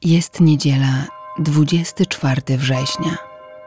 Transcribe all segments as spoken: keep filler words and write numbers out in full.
Jest niedziela, dwudziestego czwartego września.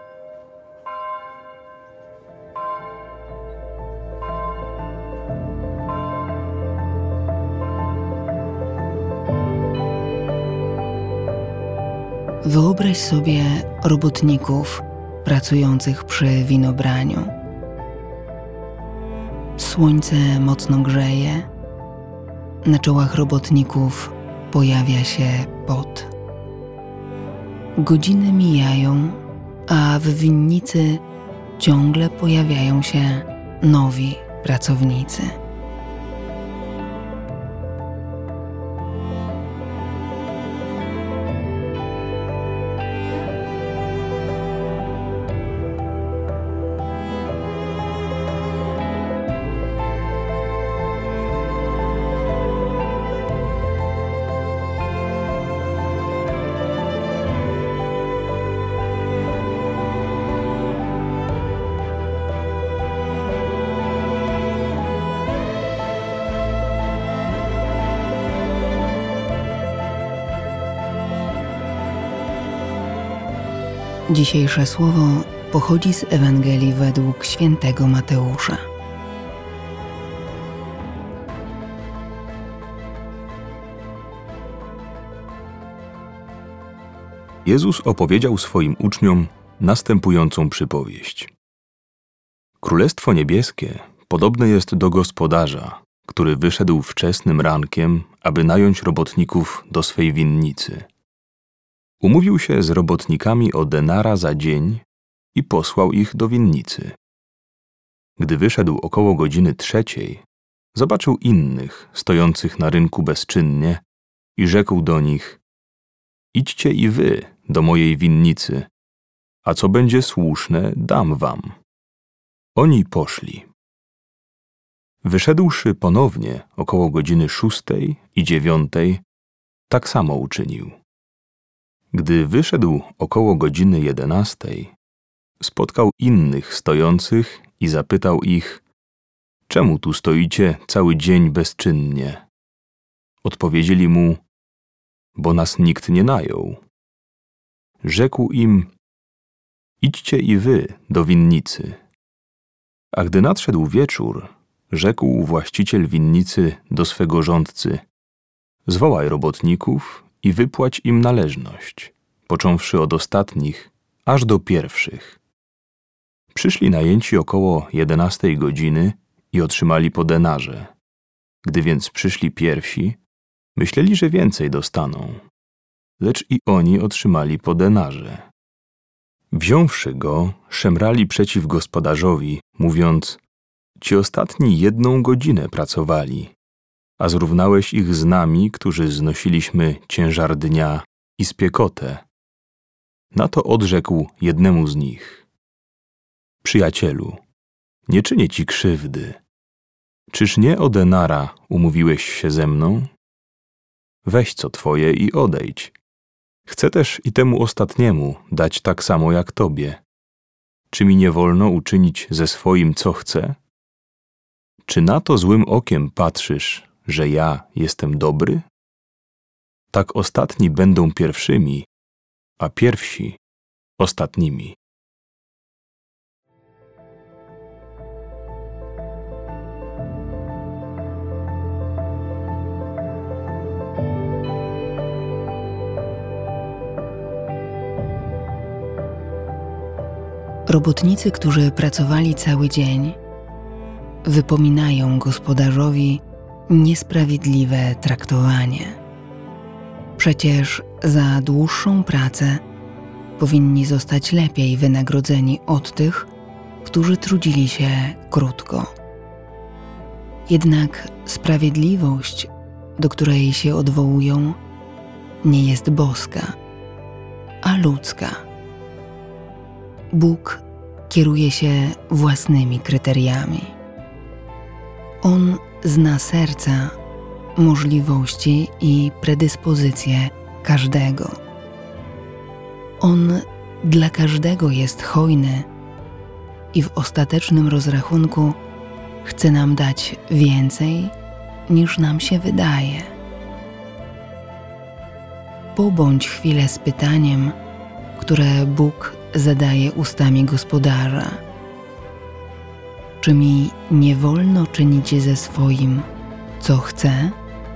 Wyobraź sobie robotników pracujących przy winobraniu. Słońce mocno grzeje, na czołach robotników pojawia się pot. Godziny mijają, a w winnicy ciągle pojawiają się nowi pracownicy. Dzisiejsze słowo pochodzi z Ewangelii według świętego Mateusza. Jezus opowiedział swoim uczniom następującą przypowieść. Królestwo niebieskie podobne jest do gospodarza, który wyszedł wczesnym rankiem, aby nająć robotników do swej winnicy. Umówił się z robotnikami o denara za dzień i posłał ich do winnicy. Gdy wyszedł około godziny trzeciej, zobaczył innych stojących na rynku bezczynnie i rzekł do nich: idźcie i wy do mojej winnicy, a co będzie słuszne, dam wam. Oni poszli. Wyszedłszy ponownie około godziny szóstej i dziewiątej, tak samo uczynił. Gdy wyszedł około godziny jedenastej, spotkał innych stojących i zapytał ich: czemu tu stoicie cały dzień bezczynnie? Odpowiedzieli mu: bo nas nikt nie najął. Rzekł im: idźcie i wy do winnicy. A gdy nadszedł wieczór, rzekł właściciel winnicy do swego rządcy: zwołaj robotników i wypłać im należność, począwszy od ostatnich, aż do pierwszych. Przyszli najęci około jedenastej godziny i otrzymali po denarze. Gdy więc przyszli pierwsi, myśleli, że więcej dostaną, lecz i oni otrzymali po denarze. Wziąwszy go, szemrali przeciw gospodarzowi, mówiąc: ci ostatni jedną godzinę pracowali, a zrównałeś ich z nami, którzy znosiliśmy ciężar dnia i spiekotę. Na to odrzekł jednemu z nich: przyjacielu, nie czynię ci krzywdy. Czyż nie o denara umówiłeś się ze mną? Weź co twoje i odejdź. Chcę też i temu ostatniemu dać tak samo jak tobie. Czy mi nie wolno uczynić ze swoim, co chcę? Czy na to złym okiem patrzysz, że ja jestem dobry? Tak ostatni będą pierwszymi, a pierwsi ostatnimi. Robotnicy, którzy pracowali cały dzień, wypominają gospodarzowi niesprawiedliwe traktowanie. Przecież za dłuższą pracę powinni zostać lepiej wynagrodzeni od tych, którzy trudzili się krótko. Jednak sprawiedliwość, do której się odwołują, nie jest boska, a ludzka. Bóg kieruje się własnymi kryteriami. On zna serca, możliwości i predyspozycje każdego. On dla każdego jest hojny i w ostatecznym rozrachunku chce nam dać więcej, niż nam się wydaje. pobądź chwilę z pytaniem, które Bóg zadaje ustami gospodarza. Czy mi nie wolno czynić ze swoim, co chcę?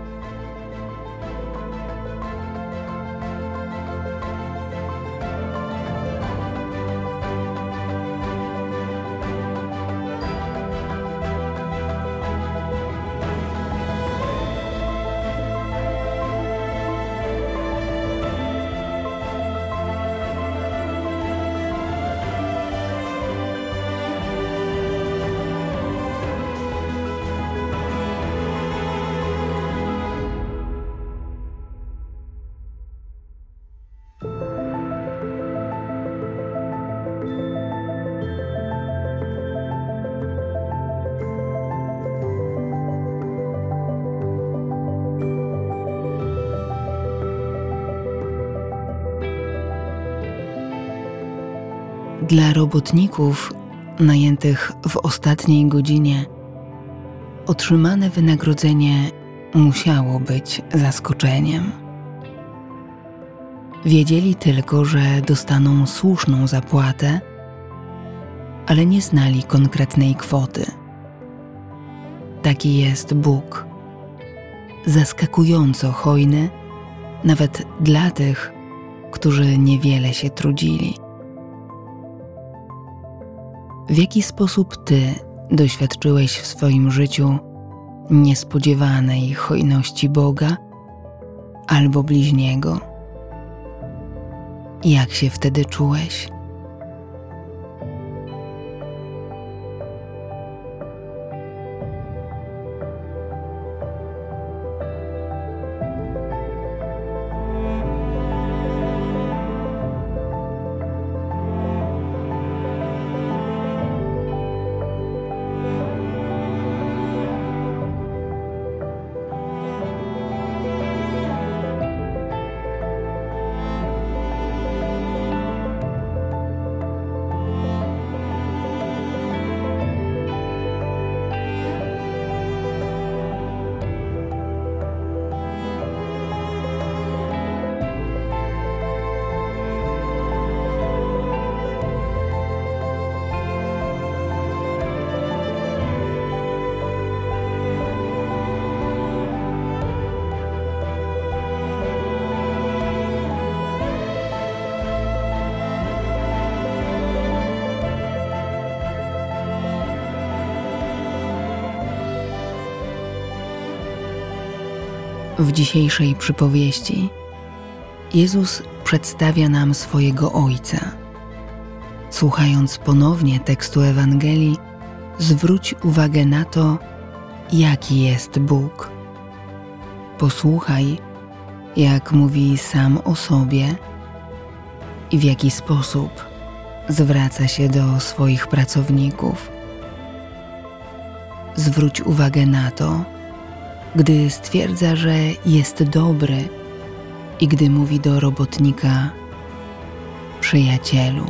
Dla robotników najętych w ostatniej godzinie otrzymane wynagrodzenie musiało być zaskoczeniem. Wiedzieli tylko, że dostaną słuszną zapłatę, ale nie znali konkretnej kwoty. Taki jest Bóg, zaskakująco hojny nawet dla tych, którzy niewiele się trudzili. W jaki sposób Ty doświadczyłeś w swoim życiu niespodziewanej hojności Boga albo bliźniego? Jak się wtedy czułeś? W dzisiejszej przypowieści Jezus przedstawia nam swojego Ojca. Słuchając ponownie tekstu Ewangelii, zwróć uwagę na to, jaki jest Bóg. Posłuchaj, jak mówi sam o sobie i w jaki sposób zwraca się do swoich pracowników. Zwróć uwagę na to, gdy stwierdza, że jest dobry i gdy mówi do robotnika: przyjacielu.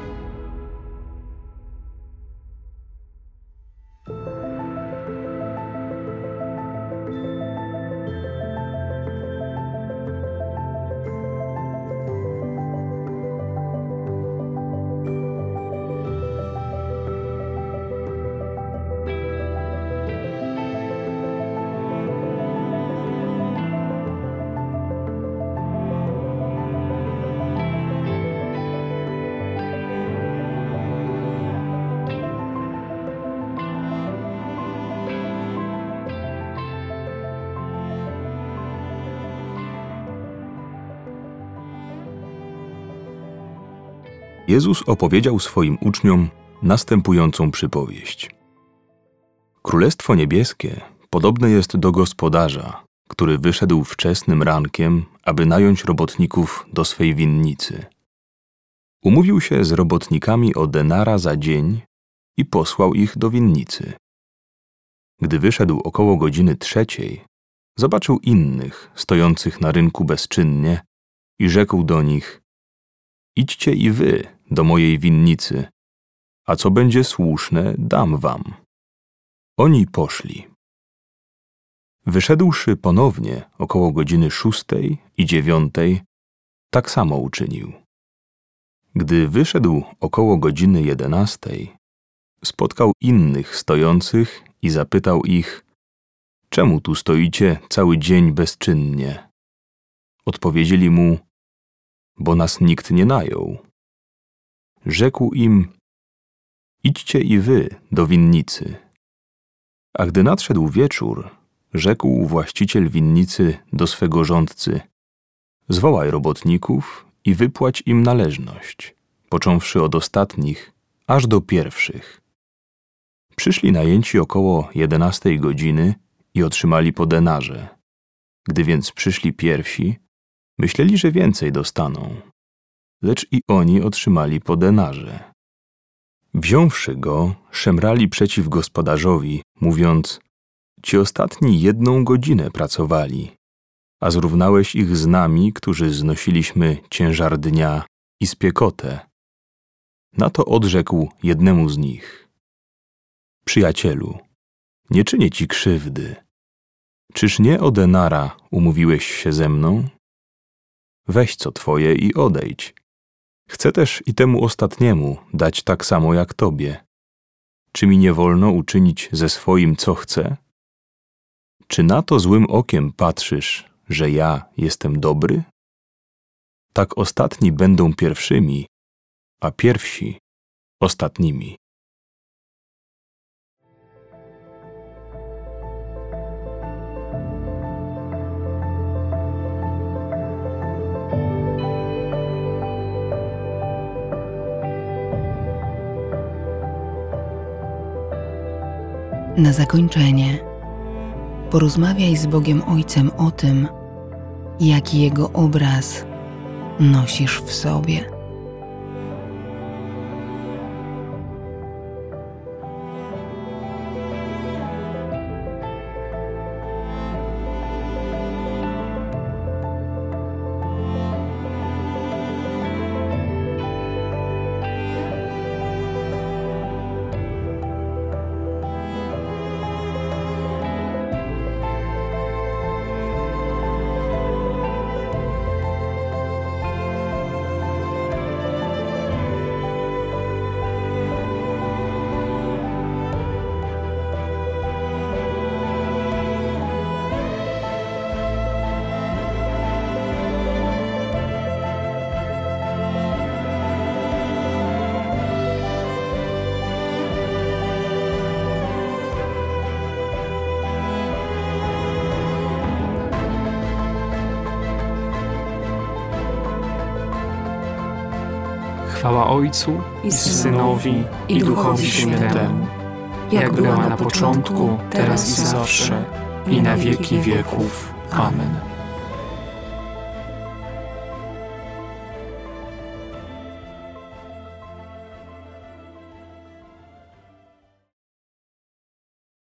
Jezus opowiedział swoim uczniom następującą przypowieść. Królestwo niebieskie podobne jest do gospodarza, który wyszedł wczesnym rankiem, aby nająć robotników do swej winnicy. Umówił się z robotnikami o denara za dzień i posłał ich do winnicy. Gdy wyszedł około godziny trzeciej, zobaczył innych stojących na rynku bezczynnie i rzekł do nich: idźcie i wy do mojej winnicy, a co będzie słuszne, dam wam. Oni poszli. Wyszedłszy ponownie około godziny szóstej i dziewiątej, tak samo uczynił. Gdy wyszedł około godziny jedenastej, spotkał innych stojących i zapytał ich: czemu tu stoicie cały dzień bezczynnie? Odpowiedzieli mu: bo nas nikt nie najął. Rzekł im: idźcie i wy do winnicy. A gdy nadszedł wieczór, rzekł właściciel winnicy do swego rządcy: zwołaj robotników i wypłać im należność, począwszy od ostatnich, aż do pierwszych. Przyszli najęci około jedenastej godziny i otrzymali po denarze. Gdy więc przyszli pierwsi, myśleli, że więcej dostaną, lecz i oni otrzymali po denarze. Wziąwszy go, szemrali przeciw gospodarzowi, mówiąc: ci ostatni jedną godzinę pracowali, a zrównałeś ich z nami, którzy znosiliśmy ciężar dnia i spiekotę. Na to odrzekł jednemu z nich: przyjacielu, nie czynię ci krzywdy. Czyż nie o denara umówiłeś się ze mną? Weź co twoje i odejdź. Chcę też i temu ostatniemu dać tak samo jak tobie. Czy mi nie wolno uczynić ze swoim, co chcę? Czy na to złym okiem patrzysz, że ja jestem dobry? Tak ostatni będą pierwszymi, a pierwsi ostatnimi. Na zakończenie porozmawiaj z Bogiem Ojcem o tym, jaki Jego obraz nosisz w sobie. Chwała Ojcu i Synowi i Duchowi Świętemu, jak była na początku, teraz i zawsze, i na wieki wieków. Amen.